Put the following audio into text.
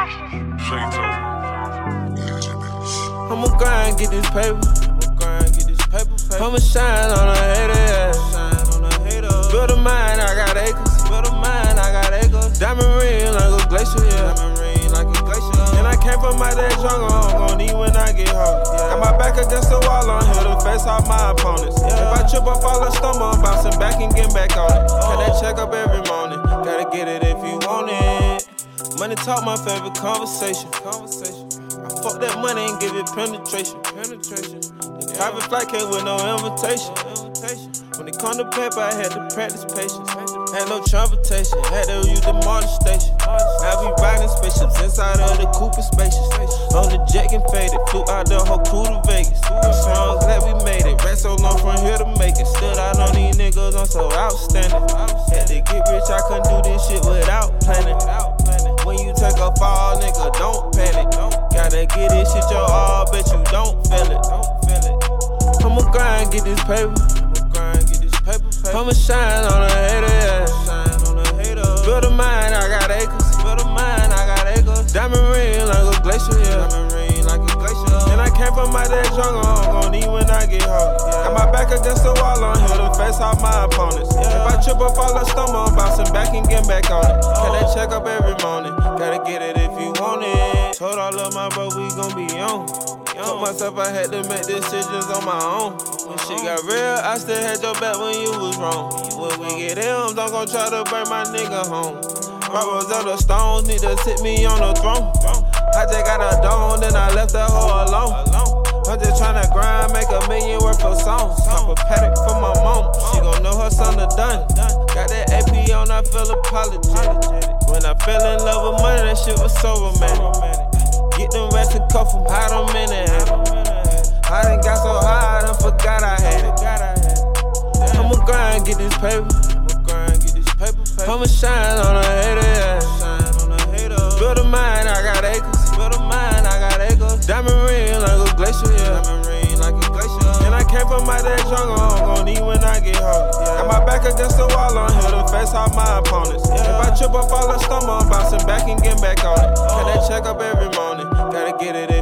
I'ma grind, get this paper. I'ma shine on a hater, yeah. Build a mine, I got acres. Diamond ring like a glacier, yeah. And I came from out that jungle, I'm gon' eat when I get home. Got my back against the wall, I'm here to face off my opponents. If I trip or fall or stumble, I'm bouncing back and getting back on it. Got that check up every morning, gotta get it if you want it. Money talk, my favorite conversation. I fuck that money and give it penetration. The private flight came with no invitation. When it come to paper, I had to practice patience. Had no transportation, had to use the MARTA station. Now we riding spaceships inside of the Cooper spacious. On the jet and faded, flew out the whole crew to Vegas. I'm so glad we made it, ran so long from here to make it. Stood out on these niggas, I'm so outstanding. Had to get rich, I couldn't do this shit without planning. When you take a fall, nigga, don't panic. Gotta get this shit your all, bet you don't feel it. I'ma grind, get this paper. I'ma shine on a hater, yeah. Build a mine, I got acres. Diamond ring like a glacier, yeah. And I came from out that jungle, I'm gon' eat when I get home. Got my back against the wall, I'm here to face off my opponents. If I trip or fall or stumble, I'm bouncing back and getting back on it. Got that check up every morning, gotta get it if you want it. Told all of my bro we gon' be on. Told myself I had to make decisions on my own. When shit got real, I still had your back when you was wrong. When we get M's, I'm gon' try to bring my nigga home. Rock Rosetta Stones need to sit me on the throne. I just got a dome, then I left that hoe alone. I'm just tryna grind, make $1 million worth of songs. Cop a paddock for my mom, she gon' know her son are done. Got that AP on, I feel apologetic. When I fell in love with money, that shit was so romantic. Get them rats and cuff them, hide them in it. I done got so high, I done forgot I had it. I'ma grind, get this paper. I'ma shine on a hater, yeah. Build a mine, I got acres. Diamond ring like a glacier, yeah. And I came from out that jungle, I'm gon' eat when I get home. Got my back against the wall, I'm here to face off my opponents. If I trip or fall or stumble, I'm bouncing back and getting back on it. Got that check up every morning, gotta get it